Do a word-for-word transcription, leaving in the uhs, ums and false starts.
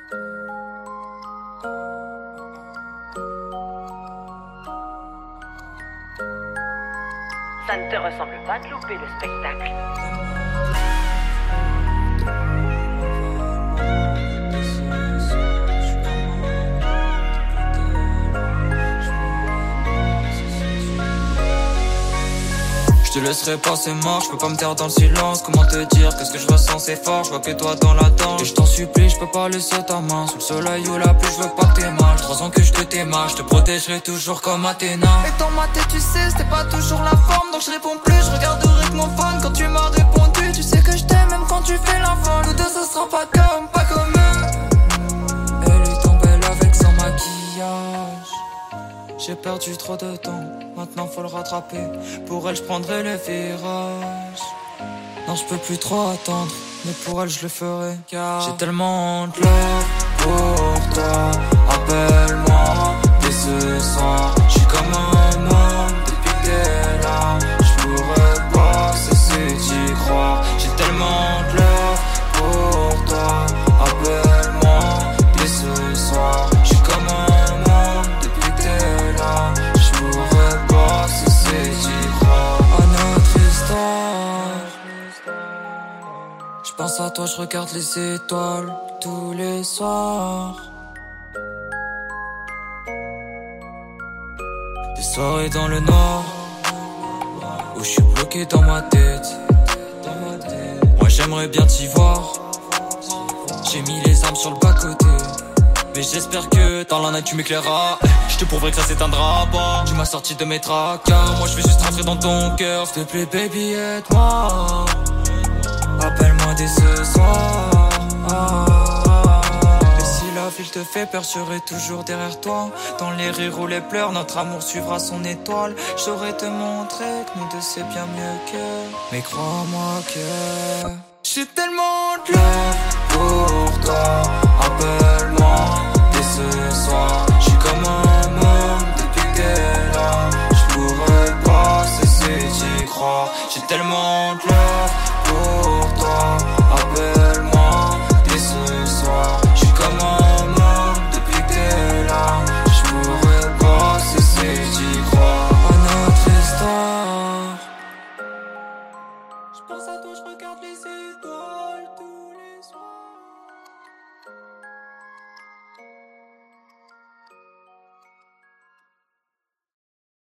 Ça ne te ressemble pas de louper le spectacle. Je te laisserai pas, c'est mort, je peux pas me taire dans le silence. Comment te dire que ce que je ressens c'est fort, je vois que toi dans la danse. Et je t'en supplie, je peux pas laisser ta main sous le soleil ou la pluie, je veux pas que t'aies mal. Trois ans que je te t'aimais, je te protégerai toujours comme Athéna. Et dans ma tête tu sais, c'était pas toujours la forme, donc je réponds plus, je regarderai que mon phone. Quand tu m'as répondu, tu sais que je t'aime même quand tu fais la folle. Nous deux ça sera pas comme, pas comme eux. Elle est tombée belle avec son maquillage. J'ai perdu trop de temps, maintenant faut le rattraper. Pour elle je prendrai les virages. Non je peux plus trop attendre, mais pour elle je le ferai. Car j'ai tellement honte là pour toi. Appelle-moi dès ce soir. J'suis comme un homme depuis que t'es là. J'pourrais pas cesser d'y croire. J'ai tellement honte là pour toi. Appelle-moi dès ce soir. J'suis comme un homme depuis que t'es là. J'pourrais pas cesser d'y croire à notre histoire. J'pense à toi, j'regarde les étoiles tous les soirs. Des soirées dans le noir où j'suis bloqué dans ma tête. Moi j'aimerais bien t'y voir. J'ai mis les armes sur le bas-côté, mais j'espère que dans la night tu m'éclaireras. Je te prouverai que ça s'éteindra pas. Tu m'as sorti de mes tracas, moi je vais juste rentrer dans ton cœur. S'il te plaît baby aide-moi. Appelle-moi dès ce soir. Et si la ville te fait peur, je serai toujours derrière toi. Dans les rires ou les pleurs, notre amour suivra son étoile. Je saurais te montrer que nous deux c'est bien mieux que. Mais crois-moi que j'ai tellement de love pour toi. Appelle-moi dès ce soir. J'suis comme un homme depuis que t'es là. J'pourrais pas cesser d'y croire. J'ai tellement de love pour toi.